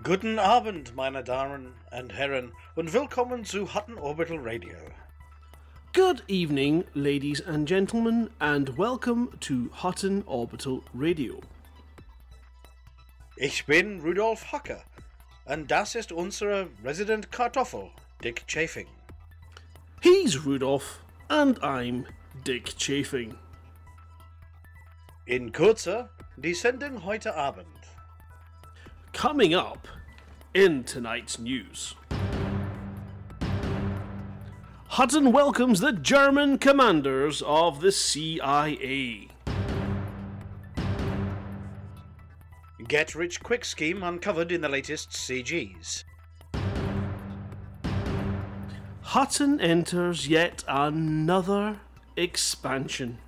Guten Abend, meine Damen und Herren, und willkommen zu Hutton Orbital Radio. Good evening, ladies and gentlemen, and welcome to Hutton Orbital Radio. Ich bin Rudolf Hacker, und das ist unser Resident Kartoffel, Dick Chafing. He's Rudolph, and I'm Dick Chafing. In Kürze, die Sendung heute Abend. Coming up in tonight's news. Hutton welcomes the German commanders of the CIA. Get-rich-quick scheme uncovered in the latest CGs. Hutton enters yet another expansion.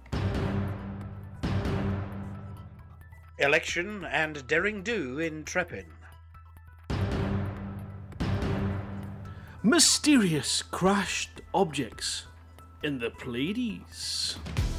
Election and daring-do in Trepin. Mysterious crashed objects in the Pleiades.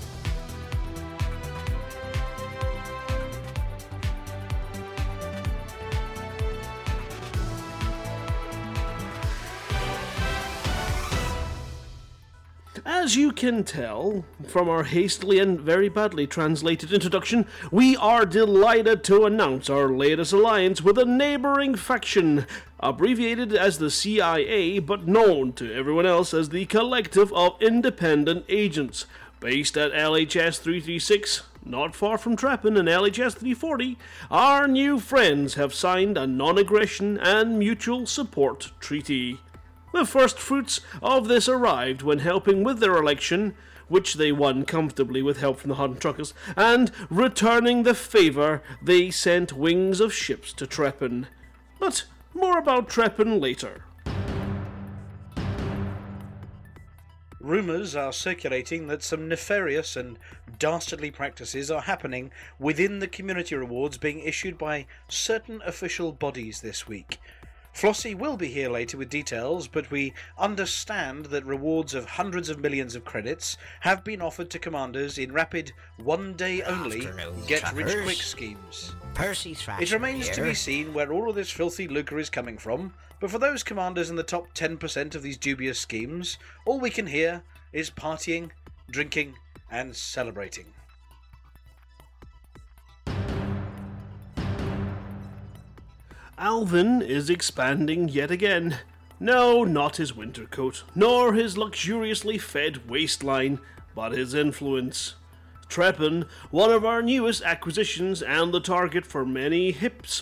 As you can tell from our hastily and very badly translated introduction, we are delighted to announce our latest alliance with a neighboring faction, abbreviated as the CIA but known to everyone else as the Collective of Independent Agents. Based at LHS 336, not far from Trepin and LHS 340, our new friends have signed a non-aggression and mutual support treaty. The first fruits of this arrived when helping with their election, which they won comfortably with help from the Hutton Truckers, and returning the favour, they sent wings of ships to Trepin. But more about Trepin later. Rumours are circulating that some nefarious and dastardly practices are happening within the community rewards being issued by certain official bodies this week. Flossie will be here later with details, but we understand that rewards of hundreds of millions of credits have been offered to commanders in rapid, one-day-only, get-rich-quick schemes. Percy Thrasher It remains to here. be seen where all of this filthy lucre is coming from, but for those commanders in the top 10% of these dubious schemes, all we can hear is partying, drinking, and celebrating. Alvin is expanding yet again. No, not his winter coat, nor his luxuriously fed waistline, but his influence. Trepin, one of our newest acquisitions and the target for many hips,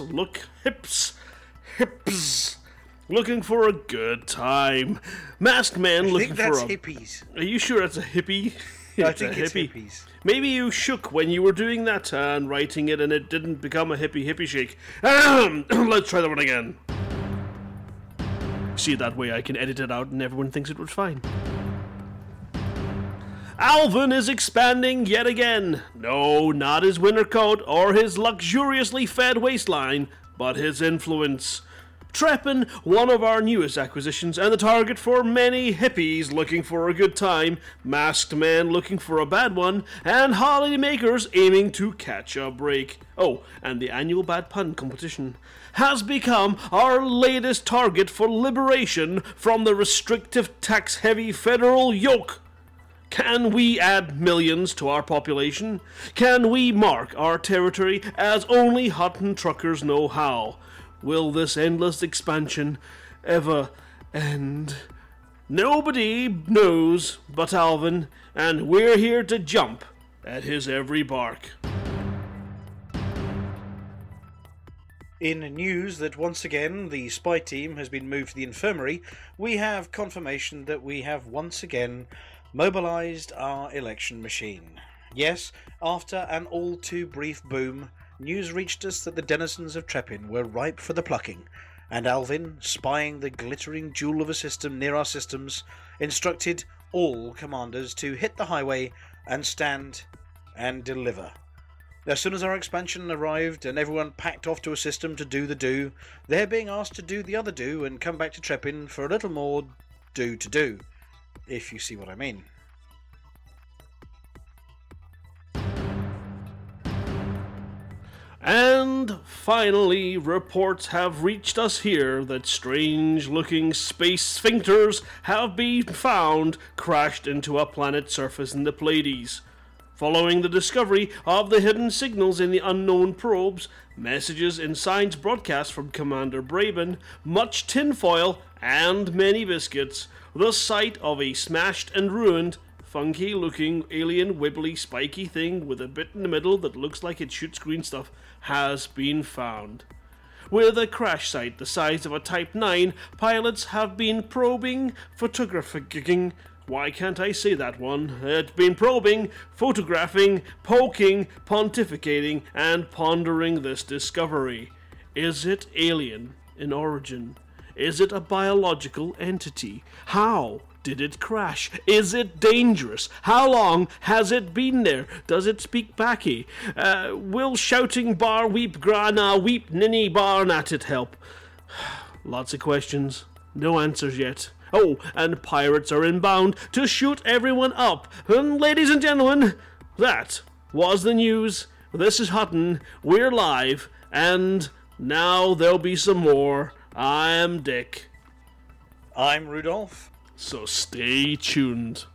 looking for a good time. Masked man I looking think that's for a... hippies. Are you sure it's a hippie? I think it's hippies. Maybe you shook when you were doing that and writing it and it didn't become a hippie shake. Let's try that one again. See, that way I can edit it out and everyone thinks it was fine. Alvin is expanding yet again. No, not his winter coat or his luxuriously fed waistline, but his influence. Trepin, one of our newest acquisitions, and the target for many hippies looking for a good time, masked men looking for a bad one, and holiday makers aiming to catch a break. Oh, and the annual bad pun competition has become our latest target for liberation from the restrictive tax-heavy federal yoke. Can we add millions to our population? Can we mark our territory as only Hutton truckers know how? Will this endless expansion ever end? Nobody knows but Alvin, and we're here to jump at his every bark. In news that once again the spy team has been moved to the infirmary, we have confirmation that we have once again mobilised our election machine. Yes, after an all too brief boom, news reached us that the denizens of Trepin were ripe for the plucking, and Alvin, spying the glittering jewel of a system near our systems, instructed all commanders to hit the highway and stand and deliver. As soon as our expansion arrived and everyone packed off to a system to do the do, they're being asked to do the other do and come back to Trepin for a little more do to do, if you see what I mean. And finally, reports have reached us here that strange-looking space sphincters have been found crashed into a planet's surface in the Pleiades. Following the discovery of the hidden signals in the unknown probes, messages in science broadcasts from Commander Braben, much tinfoil, and many biscuits, the sight of a smashed and ruined, funky-looking, alien, wibbly, spiky thing with a bit in the middle that looks like it shoots green stuff has been found. With a crash site the size of a Type 9, pilots have been probing, photographing, why can't I say that one? It's been probing, photographing, poking, pontificating, and pondering this discovery. Is it alien in origin? Is it a biological entity? How did it crash? Is it dangerous? How long has it been there? Does it speak Baki? Will shouting bar weep grana weep ninny bar at it help? Lots of questions, no answers yet. Oh, and pirates are inbound to shoot everyone up. And ladies and gentlemen, that was the news. This is Hutton. We're live, and now there'll be some more. I'm Dick. I'm Rudolph. So stay tuned.